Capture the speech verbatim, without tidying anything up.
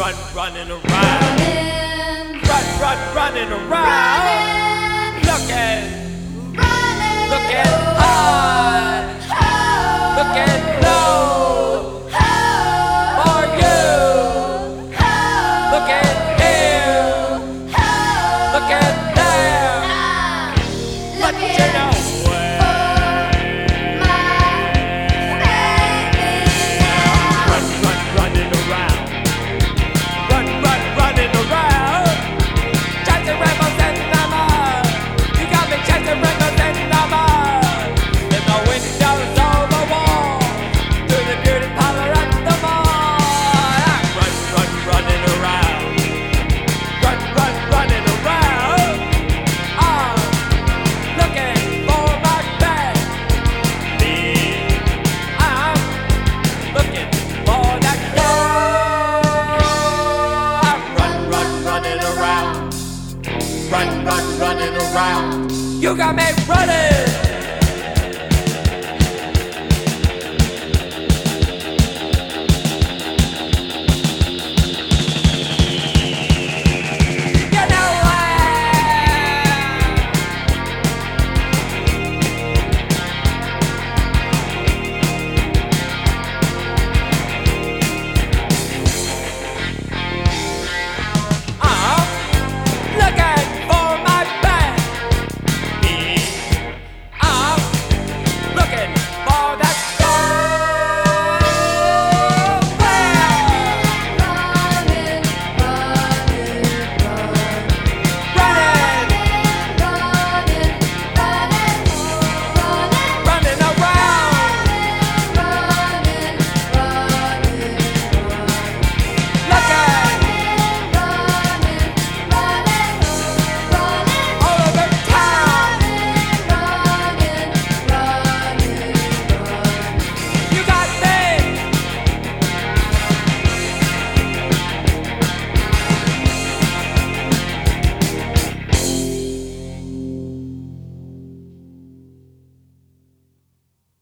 run, running around. Running, Run, run, running around. running, Looking, running, looking high, oh, looking low oh, for you. oh, Looking here, oh, looking there. ah, But looking you know for my baby. Run, run, running around. Run, run, running around. Chasing rainbows in the mud. You got me chasing rainbows in the mud. In the windows of the wall. Through the beauty parlor at the mall. I run, run, running around. Run, run, running around. I'm looking for my bag. Me, I'm looking for that girl. I run, run, running around. Run, run, running around. You got me running.